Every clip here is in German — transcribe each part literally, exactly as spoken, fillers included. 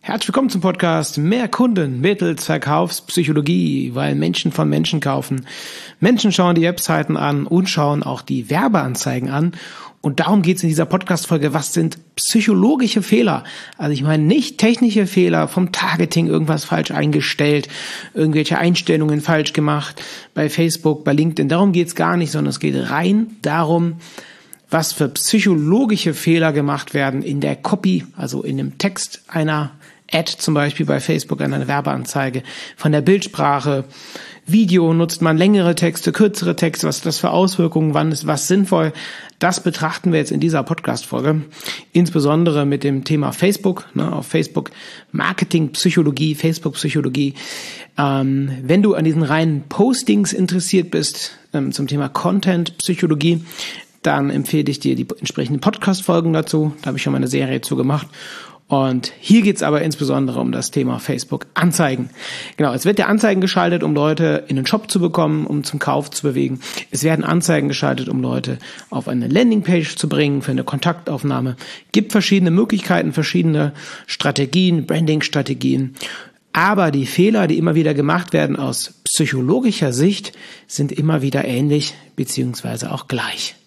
Herzlich willkommen zum Podcast Mehr Kunden mittels Verkaufspsychologie, weil Menschen von Menschen kaufen. Menschen schauen die Webseiten an und schauen auch die Werbeanzeigen an. Und darum geht es in dieser Podcast-Folge. Was sind psychologische Fehler? Also ich meine nicht technische Fehler vom Targeting, irgendwas falsch eingestellt, irgendwelche Einstellungen falsch gemacht bei Facebook, bei LinkedIn. Darum geht es gar nicht, sondern es geht rein darum, was für psychologische Fehler gemacht werden in der Copy, also in dem Text einer Ad, zum Beispiel bei Facebook, eine Werbeanzeige, von der Bildsprache. Video, nutzt man längere Texte, kürzere Texte, was ist das für Auswirkungen, wann ist was sinnvoll? Das betrachten wir jetzt in dieser Podcast-Folge, insbesondere mit dem Thema Facebook, ne, auf Facebook Marketing-Psychologie, Facebook-Psychologie. Ähm, wenn du an diesen reinen Postings interessiert bist, ähm, zum Thema Content-Psychologie, dann empfehle ich dir die entsprechenden Podcast-Folgen dazu. Da habe ich schon mal eine Serie zu gemacht. Und hier geht's aber insbesondere um das Thema Facebook-Anzeigen. Genau, es wird ja Anzeigen geschaltet, um Leute in den Shop zu bekommen, um zum Kauf zu bewegen. Es werden Anzeigen geschaltet, um Leute auf eine Landingpage zu bringen, für eine Kontaktaufnahme. Gibt verschiedene Möglichkeiten, verschiedene Strategien, Branding-Strategien. Aber die Fehler, die immer wieder gemacht werden aus psychologischer Sicht, sind immer wieder ähnlich, beziehungsweise auch gleich.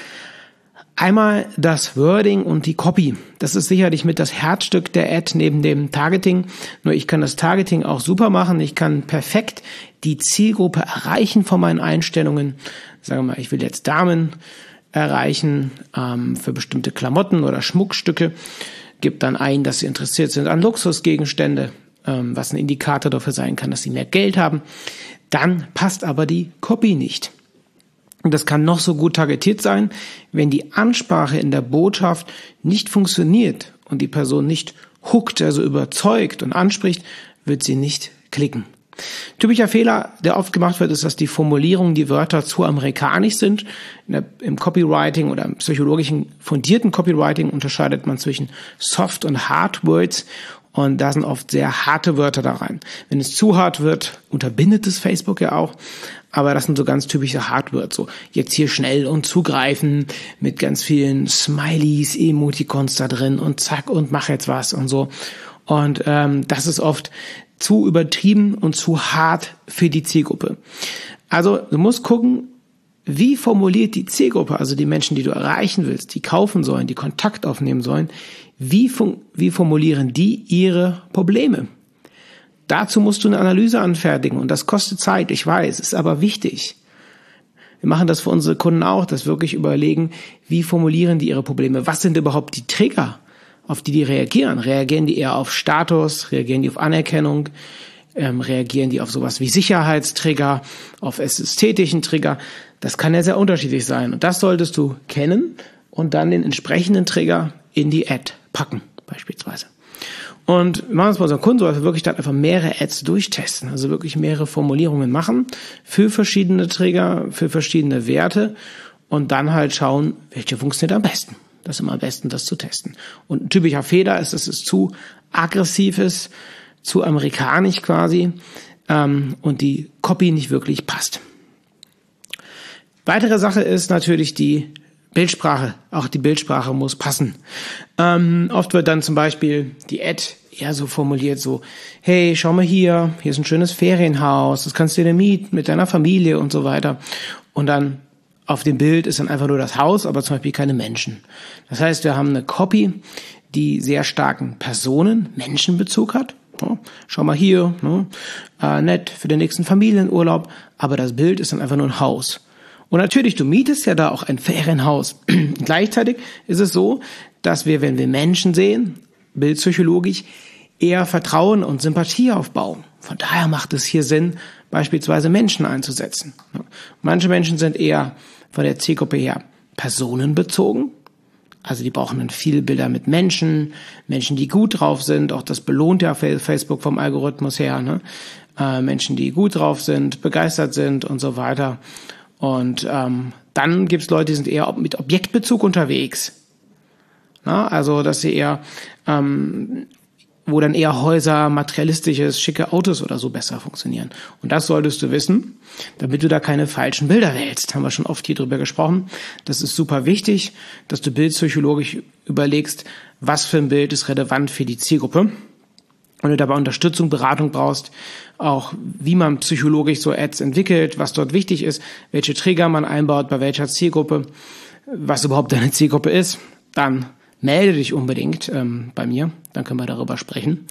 Einmal das Wording und die Copy. Das ist sicherlich mit das Herzstück der Ad neben dem Targeting. Nur ich kann das Targeting auch super machen. Ich kann perfekt die Zielgruppe erreichen von meinen Einstellungen. Sagen wir mal, ich will jetzt Damen erreichen ähm, für bestimmte Klamotten oder Schmuckstücke. Gib dann ein, dass sie interessiert sind an Luxusgegenstände, ähm, was ein Indikator dafür sein kann, dass sie mehr Geld haben. Dann passt aber die Copy nicht. Und das kann noch so gut targetiert sein, wenn die Ansprache in der Botschaft nicht funktioniert und die Person nicht hookt, also überzeugt und anspricht, wird sie nicht klicken. Typischer Fehler, der oft gemacht wird, ist, dass die Formulierungen, die Wörter zu amerikanisch sind. In der, im Copywriting oder im psychologischen fundierten Copywriting unterscheidet man zwischen Soft- und Hard-Words. Und da sind oft sehr harte Wörter da rein. Wenn es zu hart wird, unterbindet es Facebook ja auch. Aber das sind so ganz typische Hardwords. So jetzt hier schnell und zugreifen mit ganz vielen Smileys, Emoticons da drin und zack und mach jetzt was und so. Und ähm, das ist oft zu übertrieben und zu hart für die Zielgruppe. Also du musst gucken, wie formuliert die Zielgruppe, also die Menschen, die du erreichen willst, die kaufen sollen, die Kontakt aufnehmen sollen, wie, fun- wie formulieren die ihre Probleme? Dazu musst du eine Analyse anfertigen und das kostet Zeit, ich weiß, ist aber wichtig. Wir machen das für unsere Kunden auch, dass wir wirklich überlegen, wie formulieren die ihre Probleme? Was sind überhaupt die Trigger, auf die die reagieren? Reagieren die eher auf Status, reagieren die auf Anerkennung, ähm, reagieren die auf sowas wie Sicherheitstrigger, auf ästhetischen Trigger? Das kann ja sehr unterschiedlich sein und das solltest du kennen und dann den entsprechenden Trigger in die Ad packen, beispielsweise. Und wir machen es bei unseren Kunden so, dass wir wirklich dann einfach mehrere Ads durchtesten, also wirklich mehrere Formulierungen machen für verschiedene Trigger, für verschiedene Werte und dann halt schauen, welche funktioniert am besten. Das ist immer am besten, das zu testen. Und ein typischer Fehler ist, dass es zu aggressiv ist, zu amerikanisch quasi ähm, und die Copy nicht wirklich passt. Weitere Sache ist natürlich die Bildsprache. Auch die Bildsprache muss passen. Ähm, oft wird dann zum Beispiel die Ad eher so formuliert, so, hey, schau mal hier, hier ist ein schönes Ferienhaus, das kannst du dir mieten mit deiner Familie und so weiter. Und dann auf dem Bild ist dann einfach nur das Haus, aber zum Beispiel keine Menschen. Das heißt, wir haben eine Copy, die sehr starken Personen, Menschenbezug hat. Ja, schau mal hier, ne, äh, nett für den nächsten Familienurlaub, aber das Bild ist dann einfach nur ein Haus. Und natürlich, du mietest ja da auch ein Ferienhaus. Gleichzeitig ist es so, dass wir, wenn wir Menschen sehen, bildpsychologisch, eher Vertrauen und Sympathie aufbauen. Von daher macht es hier Sinn, beispielsweise Menschen einzusetzen. Manche Menschen sind eher von der Zielgruppe her personenbezogen. Also die brauchen dann viele Bilder mit Menschen, Menschen, die gut drauf sind. Auch das belohnt ja Facebook vom Algorithmus her. Ne? Äh, Menschen, die gut drauf sind, begeistert sind und so weiter. Und ähm, dann gibt es Leute, die sind eher mit Objektbezug unterwegs. Na, also dass sie eher, ähm, wo dann eher Häuser, materialistisches, schicke Autos oder so besser funktionieren. Und das solltest du wissen, damit du da keine falschen Bilder wählst. Haben wir schon oft hier drüber gesprochen. Das ist super wichtig, dass du bildpsychologisch überlegst, was für ein Bild ist relevant für die Zielgruppe. wenn du dabei Unterstützung, Beratung brauchst, auch wie man psychologisch so Ads entwickelt, was dort wichtig ist, welche Trigger man einbaut, bei welcher Zielgruppe, was überhaupt deine Zielgruppe ist, dann melde dich unbedingt ähm, bei mir, dann können wir darüber sprechen.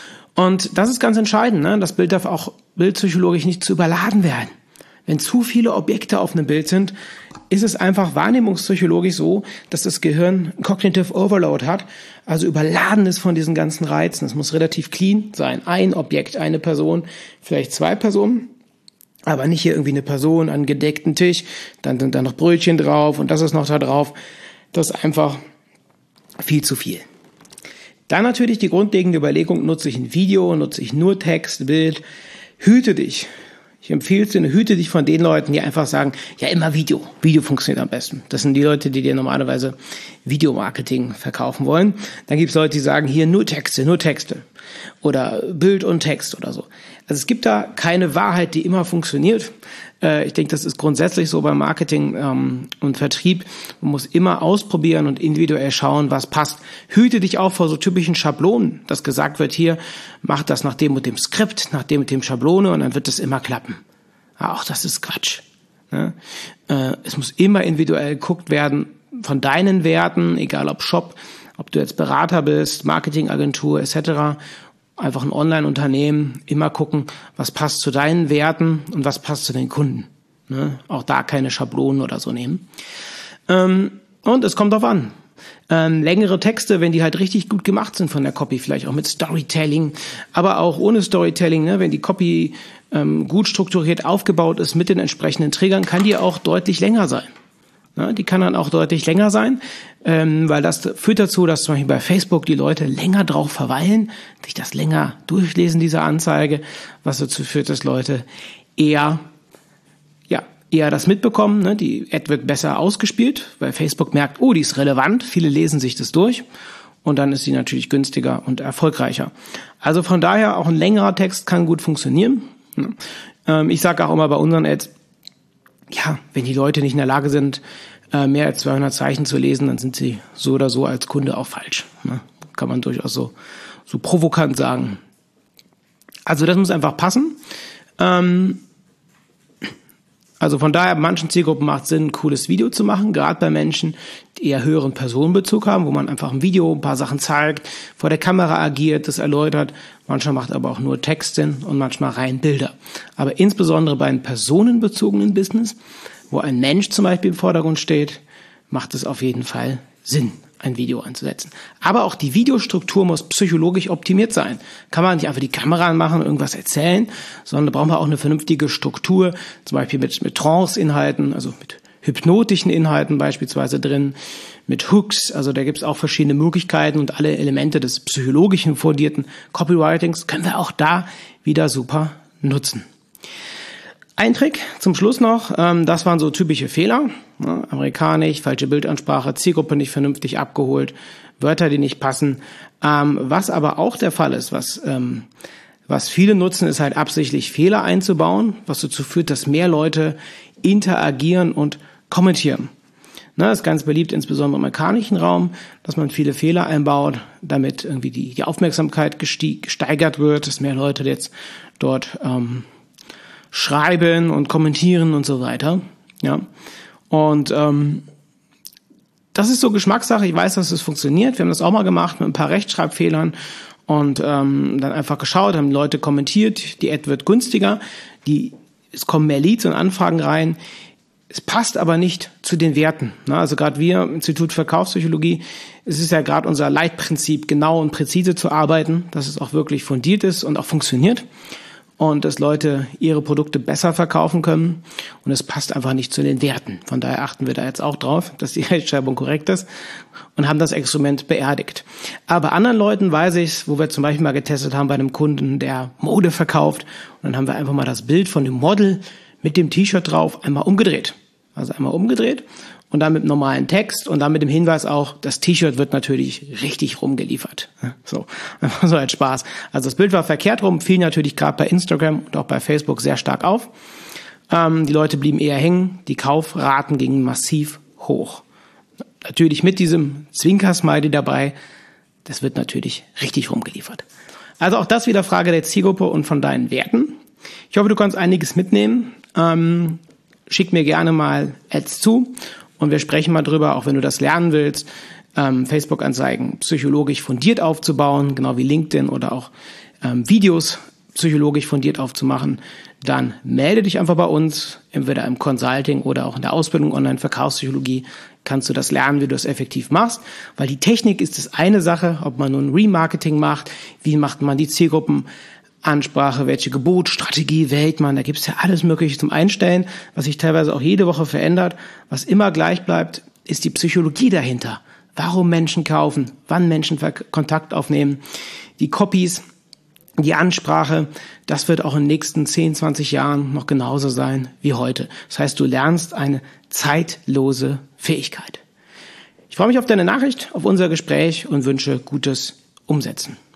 Und das ist ganz entscheidend, ne? Das Bild darf auch bildpsychologisch nicht zu überladen werden. Wenn zu viele Objekte auf einem Bild sind, ist es einfach wahrnehmungspsychologisch so, dass das Gehirn Cognitive Overload hat, also überladen ist von diesen ganzen Reizen. Es muss relativ clean sein. Ein Objekt, eine Person, vielleicht zwei Personen, aber nicht hier irgendwie eine Person an einem gedeckten Tisch, dann sind da noch Brötchen drauf und das ist noch da drauf. Das ist einfach viel zu viel. Dann natürlich die grundlegende Überlegung, nutze ich ein Video, nutze ich nur Text, Bild, hüte dich. Ich empfehle es dir, hüte dich von den Leuten, die einfach sagen, ja, immer Video. Video funktioniert am besten. Das sind die Leute, die dir normalerweise Videomarketing verkaufen wollen. Dann gibt es Leute, die sagen, hier nur Texte, nur Texte. Oder Bild und Text oder so. Also es gibt da keine Wahrheit, die immer funktioniert. Äh, ich denke, das ist grundsätzlich so beim Marketing ähm, und Vertrieb. Man muss immer ausprobieren und individuell schauen, was passt. Hüte dich auch vor so typischen Schablonen, dass gesagt wird, hier, mach das nach dem und dem Skript, nach dem und dem Schablone und dann wird das immer klappen. Ja, auch das ist Quatsch. Ne? Äh, es muss immer individuell geguckt werden von deinen Werten, egal ob Shop, ob du jetzt Berater bist, Marketingagentur et cetera, einfach ein Online-Unternehmen, immer gucken, was passt zu deinen Werten und was passt zu den Kunden. Ne? Auch da keine Schablonen oder so nehmen. Ähm, und es kommt drauf an. Ähm, längere Texte, wenn die halt richtig gut gemacht sind von der Copy, vielleicht auch mit Storytelling, aber auch ohne Storytelling, ne? Wenn die Copy ähm, gut strukturiert aufgebaut ist mit den entsprechenden Triggern, kann die auch deutlich länger sein. Ja, die kann dann auch deutlich länger sein, ähm, weil das führt dazu, dass zum Beispiel bei Facebook die Leute länger drauf verweilen, sich das länger durchlesen, diese Anzeige, was dazu führt, dass Leute eher, ja, eher das mitbekommen. Ne? Die Ad wird besser ausgespielt, weil Facebook merkt, oh, die ist relevant, viele lesen sich das durch und dann ist sie natürlich günstiger und erfolgreicher. Also von daher auch ein längerer Text kann gut funktionieren. Ne? Ähm, ich sage auch immer bei unseren Ads, ja, wenn die Leute nicht in der Lage sind, mehr als zweihundert Zeichen zu lesen, dann sind sie so oder so als Kunde auch falsch. Ne? Kann man durchaus so, so provokant sagen. Also das muss einfach passen. Ähm, also von daher, manchen Zielgruppen macht es Sinn, ein cooles Video zu machen, gerade bei Menschen, die eher höheren Personenbezug haben, wo man einfach ein Video, ein paar Sachen zeigt, vor der Kamera agiert, das erläutert. Manchmal macht aber auch nur Text Sinn und manchmal rein Bilder. Aber insbesondere bei einem personenbezogenen Business, wo ein Mensch zum Beispiel im Vordergrund steht, macht es auf jeden Fall Sinn, ein Video anzusetzen. Aber auch die Videostruktur muss psychologisch optimiert sein. Kann man nicht einfach die Kamera anmachen und irgendwas erzählen, sondern da brauchen wir auch eine vernünftige Struktur, zum Beispiel mit, mit Trance-Inhalten, also mit hypnotischen Inhalten beispielsweise drin, mit Hooks, also da gibt es auch verschiedene Möglichkeiten und alle Elemente des psychologischen fundierten Copywritings können wir auch da wieder super nutzen. Ein Trick zum Schluss noch, ähm, das waren so typische Fehler, ne? Amerikanisch, falsche Bildansprache, Zielgruppe nicht vernünftig abgeholt, Wörter, die nicht passen. Ähm, was aber auch der Fall ist, was ähm, was viele nutzen, ist halt absichtlich Fehler einzubauen, was dazu führt, dass mehr Leute interagieren und kommentieren. Ne, das ist ganz beliebt, insbesondere im amerikanischen Raum, dass man viele Fehler einbaut, damit irgendwie die, die Aufmerksamkeit gestieg, gesteigert wird, dass mehr Leute jetzt dort ähm, schreiben und kommentieren und so weiter. Ja, und ähm, das ist so Geschmackssache. Ich weiß, dass es funktioniert. Wir haben das auch mal gemacht mit ein paar Rechtschreibfehlern und ähm, dann einfach geschaut, haben Leute kommentiert, die Ad wird günstiger, die es kommen mehr Leads und Anfragen rein. Es passt aber nicht zu den Werten. Also gerade wir im Institut für Verkaufspsychologie, es ist ja gerade unser Leitprinzip, genau und präzise zu arbeiten, dass es auch wirklich fundiert ist und auch funktioniert und dass Leute ihre Produkte besser verkaufen können und es passt einfach nicht zu den Werten. Von daher achten wir da jetzt auch drauf, dass die Rechtschreibung korrekt ist und haben das Experiment beerdigt. Aber bei anderen Leuten weiß ich, wo wir zum Beispiel mal getestet haben bei einem Kunden, der Mode verkauft und dann haben wir einfach mal das Bild von dem Model mit dem T-Shirt drauf einmal umgedreht. Also einmal umgedreht und dann mit normalen Text und dann mit dem Hinweis auch, das T-Shirt wird natürlich richtig rumgeliefert. So, einfach so als Spaß. Also das Bild war verkehrt rum, fiel natürlich gerade bei Instagram und auch bei Facebook sehr stark auf. Ähm, die Leute blieben eher hängen, die Kaufraten gingen massiv hoch. Natürlich mit diesem Zwinker-Smiley dabei, das wird natürlich richtig rumgeliefert. Also auch das wieder Frage der Zielgruppe und von deinen Werten. Ich hoffe, du kannst einiges mitnehmen. Ähm, schick mir gerne mal Ads zu und wir sprechen mal drüber, auch wenn du das lernen willst, ähm, Facebook-Anzeigen psychologisch fundiert aufzubauen, genau wie LinkedIn oder auch ähm, Videos psychologisch fundiert aufzumachen, dann melde dich einfach bei uns, entweder im Consulting oder auch in der Ausbildung Online-Verkaufspsychologie kannst du das lernen, wie du das effektiv machst, weil die Technik ist das eine Sache, ob man nun Remarketing macht, wie macht man die Zielgruppenansprache, welche Gebotsstrategie wählt man, da gibt es ja alles Mögliche zum Einstellen, was sich teilweise auch jede Woche verändert. Was immer gleich bleibt, ist die Psychologie dahinter. Warum Menschen kaufen, wann Menschen Kontakt aufnehmen, die Copies, die Ansprache, das wird auch in den nächsten zehn, zwanzig Jahren noch genauso sein wie heute. Das heißt, du lernst eine zeitlose Fähigkeit. Ich freue mich auf deine Nachricht, auf unser Gespräch und wünsche gutes Umsetzen.